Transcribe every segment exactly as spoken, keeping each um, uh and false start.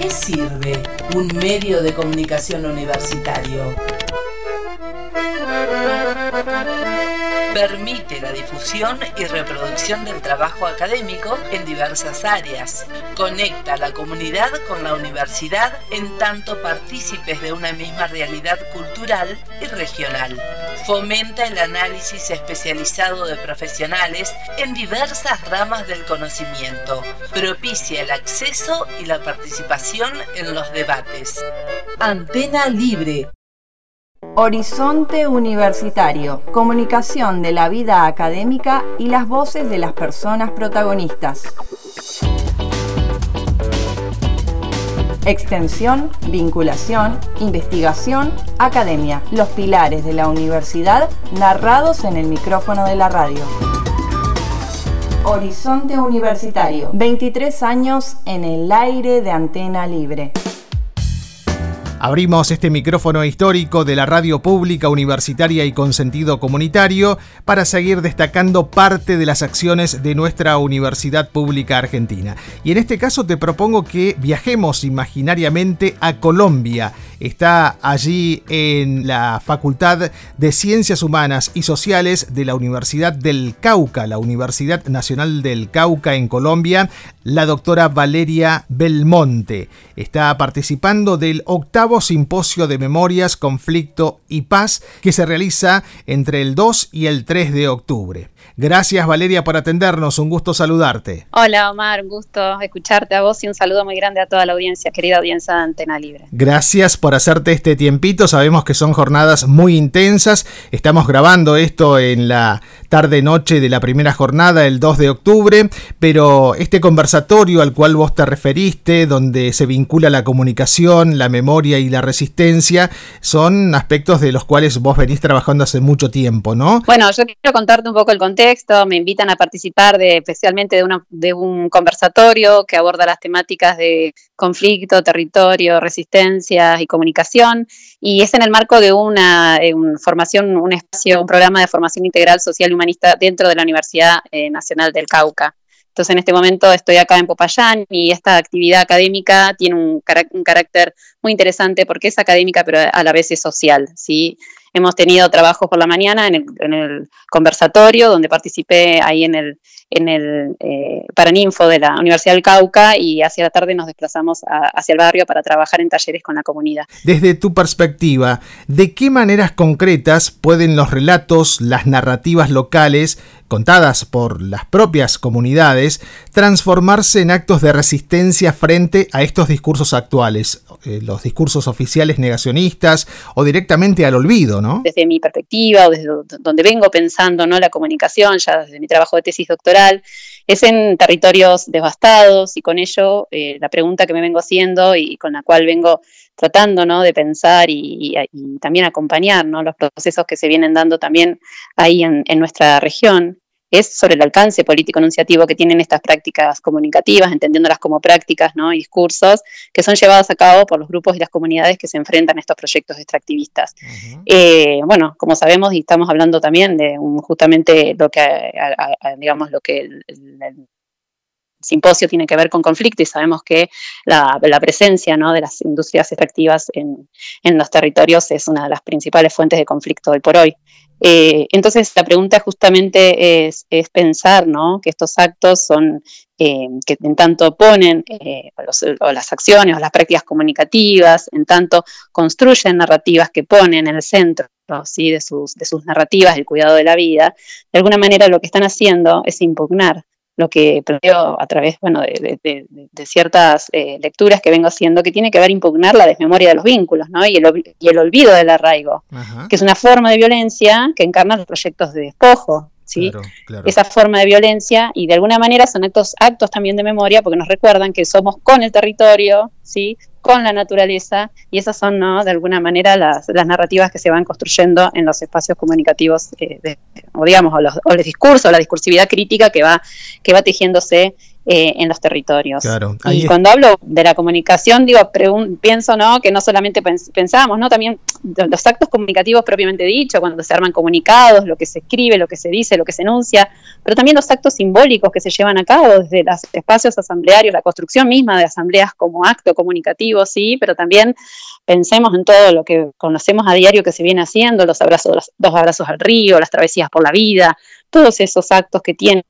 qué sirve un medio de comunicación universitario? Permite la difusión y reproducción del trabajo académico en diversas áreas. Conecta a la comunidad con la universidad en tanto partícipes de una misma realidad cultural y regional. Fomenta el análisis especializado de profesionales en diversas ramas del conocimiento. Propicia el acceso y la participación en los debates. Antena Libre. Horizonte Universitario, comunicación de la vida académica y las voces de las personas protagonistas. Extensión, vinculación, investigación, academia, los pilares de la universidad narrados en el micrófono de la radio. Horizonte Universitario, veintitrés años en el aire de Antena Libre. Abrimos este micrófono histórico de la radio pública, universitaria y con sentido comunitario para seguir destacando parte de las acciones de nuestra Universidad Pública Argentina. Y en este caso te propongo que viajemos imaginariamente a Colombia. Está allí en la Facultad de Ciencias Humanas y Sociales de la Universidad del Cauca, la Universidad Nacional del Cauca en Colombia, la doctora Valeria Belmonte. Está participando del octavo Simposio de Memorias, Conflicto y Paz que se realiza entre el dos y el tres de octubre. Gracias, Valeria, por atendernos. Un gusto saludarte. Hola, Omar. Un gusto escucharte a vos y un saludo muy grande a toda la audiencia, querida audiencia de Antena Libre. Gracias por hacerte este tiempito. Sabemos que son jornadas muy intensas. Estamos grabando esto en la tarde-noche de la primera jornada, el dos de octubre, pero este conversatorio al cual vos te referiste, donde se vincula la comunicación, la memoria y la resistencia, son aspectos de los cuales vos venís trabajando hace mucho tiempo, ¿no? Bueno, yo quiero contarte un poco el contexto. Me invitan a participar de, especialmente de, una, de un conversatorio que aborda las temáticas de conflicto, territorio, resistencia y comunicación, y es en el marco de una, una formación, un espacio, un programa de formación integral social y humanista dentro de la Universidad eh, Nacional del Cauca. Entonces, en este momento estoy acá en Popayán y esta actividad académica tiene un, carac- un carácter muy interesante porque es académica, pero a la vez es social, ¿sí? Hemos tenido trabajos por la mañana en el, en el conversatorio, donde participé ahí en el, en el eh, Paraninfo de la Universidad del Cauca, y hacia la tarde nos desplazamos a, hacia el barrio para trabajar en talleres con la comunidad. Desde tu perspectiva, ¿de qué maneras concretas pueden los relatos, las narrativas locales, contadas por las propias comunidades, transformarse en actos de resistencia frente a estos discursos actuales, eh, los discursos oficiales negacionistas o directamente al olvido, ¿no? Desde mi perspectiva o desde donde vengo pensando, ¿no?, la comunicación, ya desde mi trabajo de tesis doctoral, es en territorios devastados, y con ello eh, la pregunta que me vengo haciendo y con la cual vengo tratando, ¿no?, de pensar y, y, y también acompañar, ¿no?, los procesos que se vienen dando también ahí en, en nuestra región, es sobre el alcance político enunciativo que tienen estas prácticas comunicativas, entendiéndolas como prácticas, ¿no?, y discursos que son llevados a cabo por los grupos y las comunidades que se enfrentan a estos proyectos extractivistas. Uh-huh. Eh, bueno, como sabemos, y estamos hablando también de un, justamente lo que, a, a, a, digamos, lo que el, el, el simposio tiene que ver con conflicto, y sabemos que la, la presencia, ¿no?, de las industrias extractivas en, en los territorios es una de las principales fuentes de conflicto hoy por hoy. Eh, entonces la pregunta justamente es, es pensar, ¿no?, que estos actos son, eh, que en tanto ponen eh, los, o las acciones o las prácticas comunicativas, en tanto construyen narrativas que ponen en el centro, ¿sí?, de sus, de sus narrativas el cuidado de la vida, de alguna manera lo que están haciendo es impugnar lo que planteo a través, bueno, de, de, de, de ciertas eh, lecturas que vengo haciendo, que tiene que ver impugnar la desmemoria de los vínculos, ¿no?, y el, y el olvido del arraigo, Ajá. que es una forma de violencia que encarna los proyectos de despojo, ¿sí? Claro, claro. Esa forma de violencia, y de alguna manera son actos, actos también de memoria, porque nos recuerdan que somos con el territorio, ¿sí?, con la naturaleza, y esas son, ¿no?, de alguna manera las, las narrativas que se van construyendo en los espacios comunicativos, eh, de, o digamos, o los, o los discursos, o la discursividad crítica que va, que va tejiéndose eh, en los territorios. Claro, y cuando hablo de la comunicación, digo, pregun- pienso, ¿no?, que no solamente pens- pensamos, ¿no?, también los actos comunicativos propiamente dicho, cuando se arman comunicados, lo que se escribe, lo que se dice, lo que se enuncia, pero también los actos simbólicos que se llevan a cabo desde los espacios asamblearios, la construcción misma de asambleas como acto comunicativo, sí, pero también pensemos en todo lo que conocemos a diario que se viene haciendo, los abrazos, los dos abrazos al río, las travesías por la vida, todos esos actos que tienen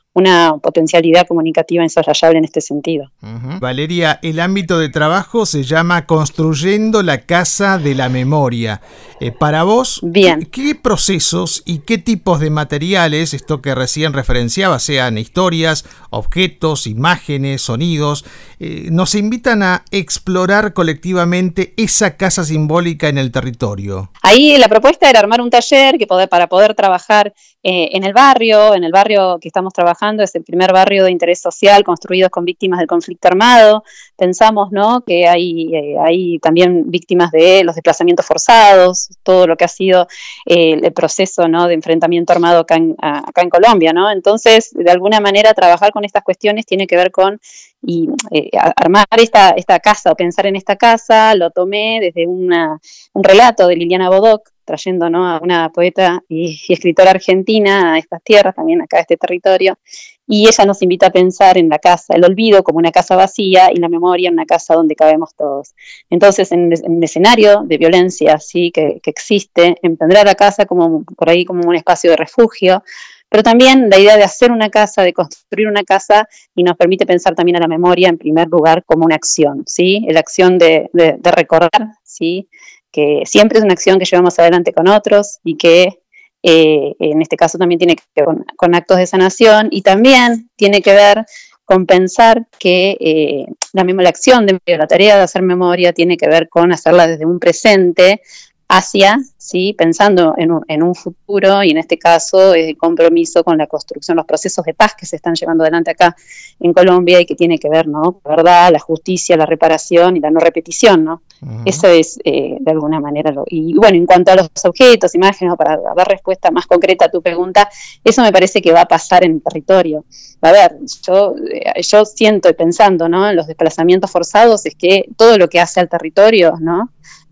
una potencialidad comunicativa insoslayable en este sentido. Uh-huh. Valeria, el ámbito de trabajo se llama Construyendo la Casa de la Memoria. Eh, para vos, Bien. ¿qué, ¿qué procesos y qué tipos de materiales, esto que recién referenciaba, sean historias, objetos, imágenes, sonidos, eh, nos invitan a explorar colectivamente esa casa simbólica en el territorio? Ahí la propuesta era armar un taller que poder, para poder trabajar eh, en el barrio, en el barrio que estamos trabajando, es el primer barrio de interés social construido con víctimas del conflicto armado. Pensamos, ¿no?, que hay, eh, hay también víctimas de los desplazamientos forzados, todo lo que ha sido eh, el proceso, ¿no?, de enfrentamiento armado acá en, acá en Colombia, ¿no? Entonces, de alguna manera, trabajar con estas cuestiones tiene que ver con y eh, armar esta, esta casa o pensar en esta casa. Lo tomé desde una, un relato de Liliana Bodoc, trayendo, ¿no?, a una poeta y, y escritora argentina a estas tierras, también acá a este territorio, y ella nos invita a pensar en la casa, el olvido como una casa vacía y la memoria en una casa donde cabemos todos. Entonces, en, en el escenario de violencia, ¿sí?, que, que existe, entender a la casa como por ahí como un espacio de refugio, pero también la idea de hacer una casa, de construir una casa, y nos permite pensar también a la memoria en primer lugar como una acción, ¿sí?, la acción de, de, de recordar, ¿sí?, que siempre es una acción que llevamos adelante con otros y que eh, en este caso también tiene que ver con, con actos de sanación, y también tiene que ver con pensar que eh, la, la acción de la tarea de hacer memoria tiene que ver con hacerla desde un presente hacia, ¿sí?, pensando en un, en un futuro, y en este caso el eh, compromiso con la construcción, los procesos de paz que se están llevando adelante acá en Colombia y que tiene que ver, ¿no?, la verdad, la justicia, la reparación y la no repetición, ¿no? Uh-huh. Eso es eh, de alguna manera lo. Y bueno, en cuanto a los objetos, imágenes, para dar respuesta más concreta a tu pregunta, eso me parece que va a pasar en el territorio. A ver, yo, eh, yo siento y pensando, ¿no?, en los desplazamientos forzados, es que todo lo que hace al territorio, ¿no?,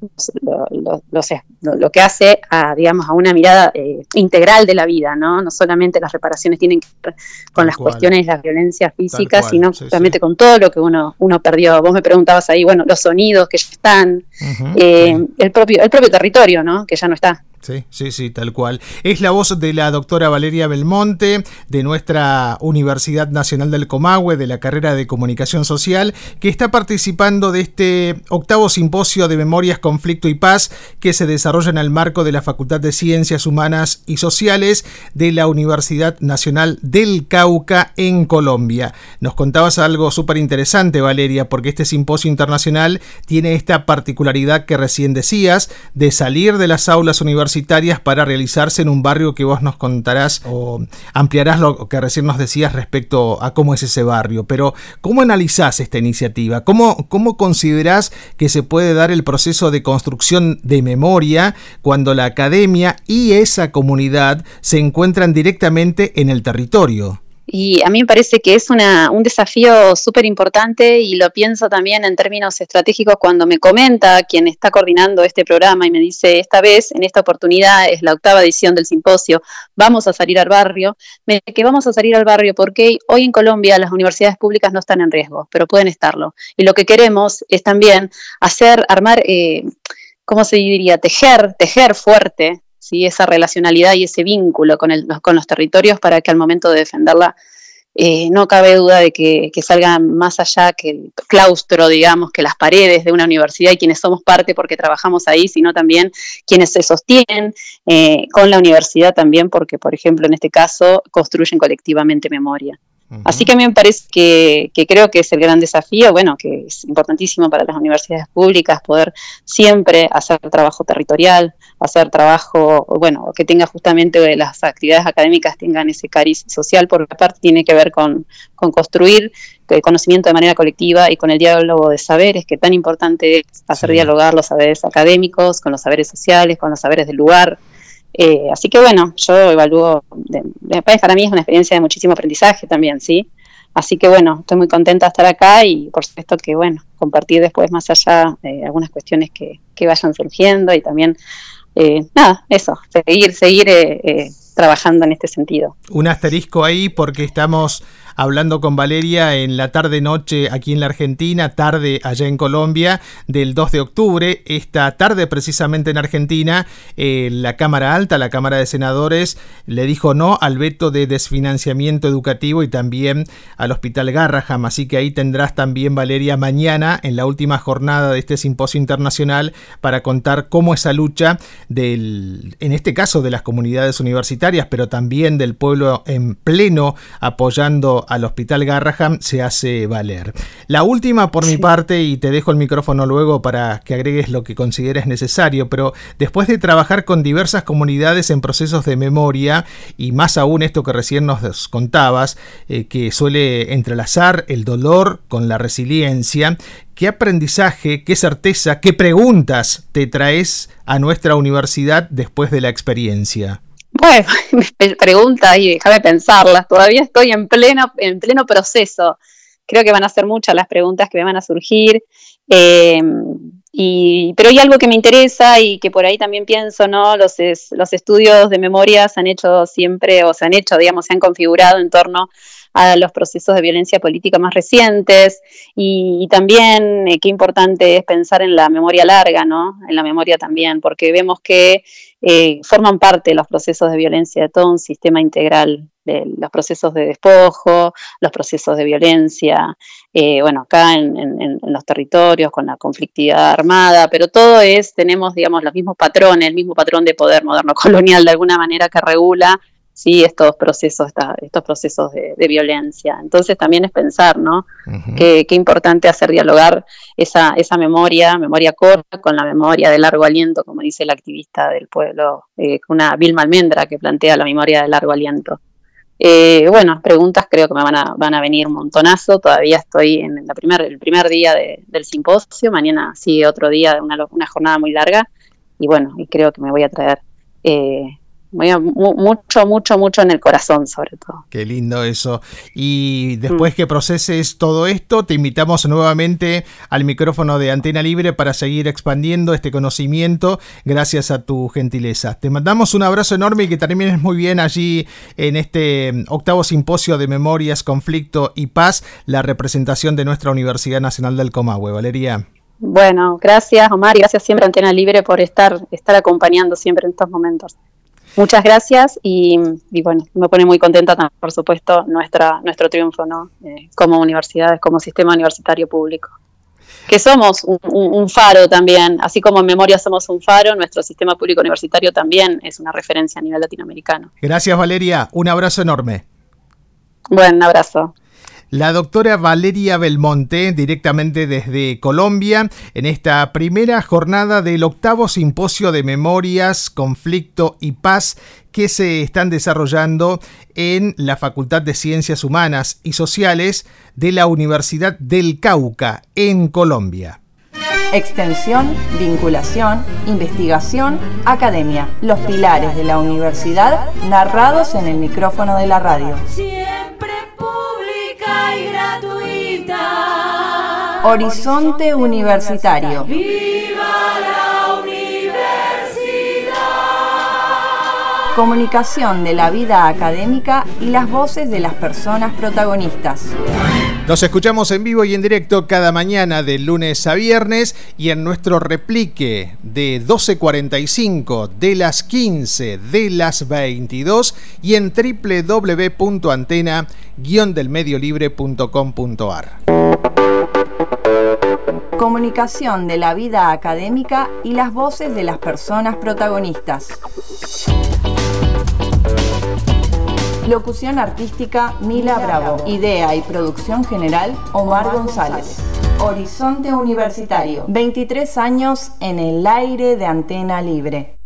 Lo, lo, lo, lo, lo que hace a, digamos, a una mirada eh, integral de la vida, ¿no? No solamente las reparaciones tienen que ver con Tal las cual. cuestiones de las violencias físicas, sino sí, justamente sí. con todo lo que uno, uno perdió. Vos me preguntabas ahí, bueno, los sonidos que ya están, uh-huh, eh, sí. el propio, el propio territorio, ¿no?, que ya no está. Sí, sí, sí, tal cual. Es la voz de la doctora Valeria Belmonte, de nuestra Universidad Nacional del Comahue, de la carrera de Comunicación Social, que está participando de este octavo simposio de Memorias, Conflicto y Paz, que se desarrolla en el marco de la Facultad de Ciencias Humanas y Sociales de la Universidad Nacional del Cauca en Colombia. Nos contabas algo súper interesante, Valeria, porque este simposio internacional tiene esta particularidad que recién decías, de salir de las aulas universitarias para realizarse en un barrio que vos nos contarás o ampliarás lo que recién nos decías respecto a cómo es ese barrio. Pero, ¿cómo analizás esta iniciativa? ¿Cómo, cómo considerás que se puede dar el proceso de construcción de memoria cuando la academia y esa comunidad se encuentran directamente en el territorio? Y a mí me parece que es una, un desafío súper importante, y lo pienso también en términos estratégicos cuando me comenta quien está coordinando este programa y me dice, esta vez, en esta oportunidad, es la octava edición del simposio, vamos a salir al barrio. Me dice que vamos a salir al barrio porque hoy en Colombia las universidades públicas no están en riesgo, pero pueden estarlo. Y lo que queremos es también hacer, armar, eh, ¿cómo se diría? Tejer, tejer fuerte, ¿sí?, esa relacionalidad y ese vínculo con, el, con los territorios, para que al momento de defenderla eh, no cabe duda de que, que salga más allá que el claustro, digamos, que las paredes de una universidad y quienes somos parte porque trabajamos ahí, sino también quienes se sostienen eh, con la universidad también, porque, por ejemplo, en este caso, construyen colectivamente memoria. Así que a mí me parece que, que creo que es el gran desafío, bueno, que es importantísimo para las universidades públicas poder siempre hacer trabajo territorial, hacer trabajo, bueno, que tenga justamente las actividades académicas tengan ese cariz social, porque aparte tiene que ver con, con construir el conocimiento de manera colectiva y con el diálogo de saberes, que tan importante es hacer sí. dialogar los saberes académicos con los saberes sociales, con los saberes del lugar. Eh, así que bueno, yo evalúo, de, de, para mí es una experiencia de muchísimo aprendizaje también, ¿sí? Así que bueno, estoy muy contenta de estar acá y por supuesto que bueno, compartir después más allá eh, algunas cuestiones que, que vayan surgiendo y también, eh, nada, eso, seguir, seguir eh, eh, trabajando en este sentido. Un asterisco ahí porque estamos hablando con Valeria en la tarde-noche aquí en la Argentina, tarde allá en Colombia, del dos de octubre. Esta tarde precisamente en Argentina, eh, la Cámara Alta, la Cámara de Senadores, le dijo no al veto de desfinanciamiento educativo y también al Hospital Garrahan. Así que ahí tendrás también, Valeria, mañana en la última jornada de este simposio internacional para contar cómo esa lucha del, en este caso de las comunidades universitarias, pero también del pueblo en pleno apoyando al Hospital Garrahan, se hace valer. La última por mi parte, y te dejo el micrófono luego para que agregues lo que consideres necesario, pero después de trabajar con diversas comunidades en procesos de memoria, y más aún esto que recién nos contabas, eh, que suele entrelazar el dolor con la resiliencia, ¿qué aprendizaje, qué certeza, qué preguntas te traes a nuestra universidad después de la experiencia? Bueno, me pregunta y déjame pensarlas. Todavía estoy en pleno, en pleno proceso. Creo que van a ser muchas las preguntas que me van a surgir. Eh, y, pero hay algo que me interesa y que por ahí también pienso, ¿no? Los, es, los estudios de memoria se han hecho siempre, o se han hecho, digamos, se han configurado en torno a los procesos de violencia política más recientes y, y también eh, qué importante es pensar en la memoria larga, ¿no? En la memoria también, porque vemos que eh, forman parte de los procesos de violencia de todo un sistema integral, de los procesos de despojo, los procesos de violencia, eh, bueno, acá en, en, en los territorios con la conflictividad armada, pero todo es, tenemos, digamos, los mismos patrones, el mismo patrón de poder moderno colonial de alguna manera que regula sí, estos procesos, esta, estos procesos de, de violencia. Entonces también es pensar, ¿no? Uh-huh. Qué, qué importante hacer dialogar esa, esa memoria, memoria corta con la memoria de largo aliento, como dice la activista del pueblo, eh, una Vilma Almendra que plantea la memoria de largo aliento. Eh, bueno, preguntas creo que me van a, van a venir un montonazo. Todavía estoy en la primer, el primer día de, del simposio, mañana sigue otro día, una, una jornada muy larga, y bueno, y creo que me voy a traer eh, Muy, mucho, mucho, mucho en el corazón, sobre todo. Qué lindo eso. Y después mm. que proceses todo esto, te invitamos nuevamente al micrófono de Antena Libre para seguir expandiendo este conocimiento gracias a tu gentileza. Te mandamos un abrazo enorme y que termines muy bien allí en este octavo simposio de Memorias, Conflicto y Paz, la representación de nuestra Universidad Nacional del Comahue. Valeria. Bueno, gracias, Omar, y gracias siempre a Antena Libre por estar, estar acompañando siempre en estos momentos. Muchas gracias y, y bueno, me pone muy contenta también, por supuesto, nuestra, nuestro triunfo, ¿no? Eh, como universidades, como sistema universitario público. Que somos un, un, un faro también, así como en memoria somos un faro, nuestro sistema público universitario también es una referencia a nivel latinoamericano. Gracias, Valeria, un abrazo enorme. Buen abrazo. La doctora Valeria Belmonte, directamente desde Colombia, en esta primera jornada del octavo simposio de Memorias, Conflicto y Paz que se están desarrollando en la Facultad de Ciencias Humanas y Sociales de la Universidad del Cauca, en Colombia. Extensión, vinculación, investigación, academia. Los pilares de la universidad narrados en el micrófono de la radio. Siempre pública y gratuita. Horizonte Universitario. ¡Viva la universidad! Comunicación de la vida académica y las voces de las personas protagonistas. Nos escuchamos en vivo y en directo cada mañana de lunes a viernes y en nuestro replique de doce cuarenta y cinco, de las quince, de las veintidós y en doble u doble u doble u punto antena guion del medio libre punto com punto a r. Comunicación de la vida académica y las voces de las personas protagonistas. Locución artística Mila Bravo. Idea y producción general Omar González. Horizonte Universitario. veintitrés años en el aire de Antena Libre.